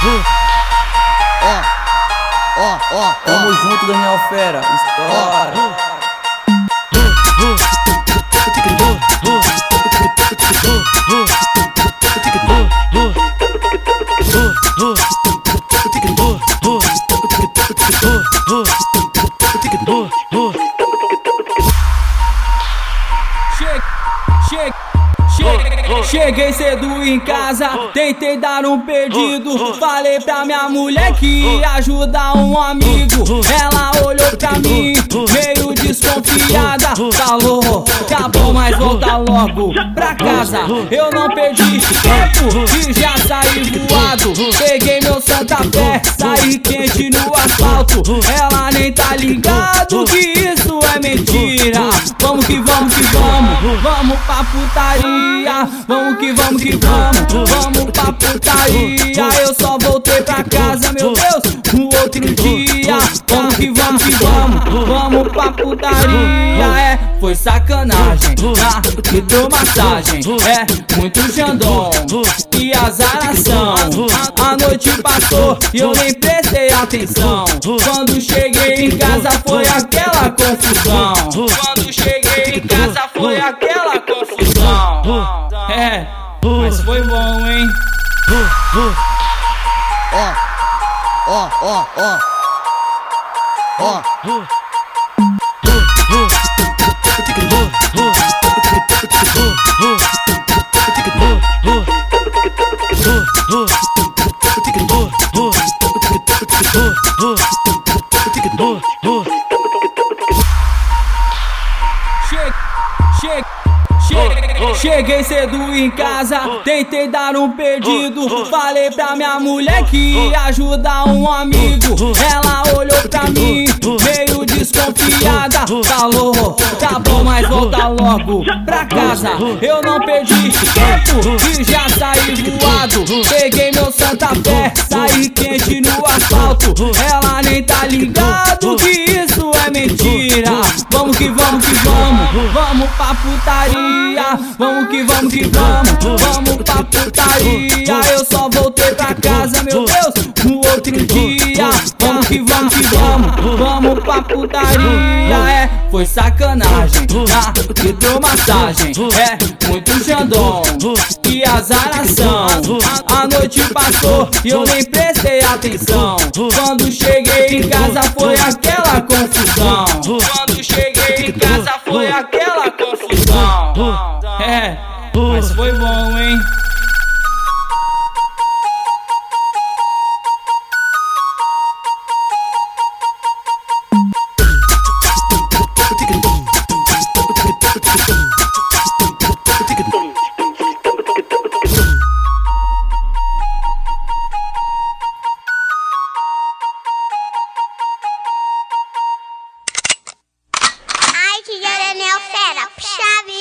Tamo junto, Daniel Fera, estoura. Cheguei cedo em casa, tentei dar um pedido. Falei pra minha mulher que ia ajudar um amigo. Ela olhou pra mim, meio desconfiada. Falou, tá bom, mas volta logo pra casa. Eu não perdi tempo e já saí voado. Peguei meu Santa Fé, saí quente no asfalto. Ela nem tá ligado que isso é mentira. Vamos que vamos que vamos, vamos pra putaria. Vamos que vamos que vamos, vamos pra putaria. Eu só voltei pra casa, meu Deus, no outro dia. Vamos que vamos que vamos pra putaria. Foi sacanagem, hidromassagem, muito Xandão e azaração. A noite passou e eu nem prestei atenção. Quando cheguei em casa foi aquela confusão. Quando cheguei em casa foi aquela confusão. Mas foi bom, hein? Cheguei cedo em casa, tentei dar um pedido. Falei pra minha mulher que ia ajudar um amigo. Ela olhou pra mim, meio desconfiada. Falou, tá bom, mas volta logo pra casa. Eu não perdi tempo e já saí voado. Peguei meu Santa Fé, saí quente no asfalto. Ela nem tá ligado que isso é mentira. Vamos que vamos que vamos pra putaria. Vamos que vamos vamos pra putaria. Eu só voltei pra casa, meu Deus, no outro dia. Vamos que vamos pra putaria. Foi sacanagem, hidromassagem, muito Xandão e azaração. A noite passou e eu nem prestei atenção. Quando cheguei em casa foi aquela confusão. Quando cheguei em casa foi aquela confusão. Mas foi bom, hein? Ai, que Daniel Fera, chave.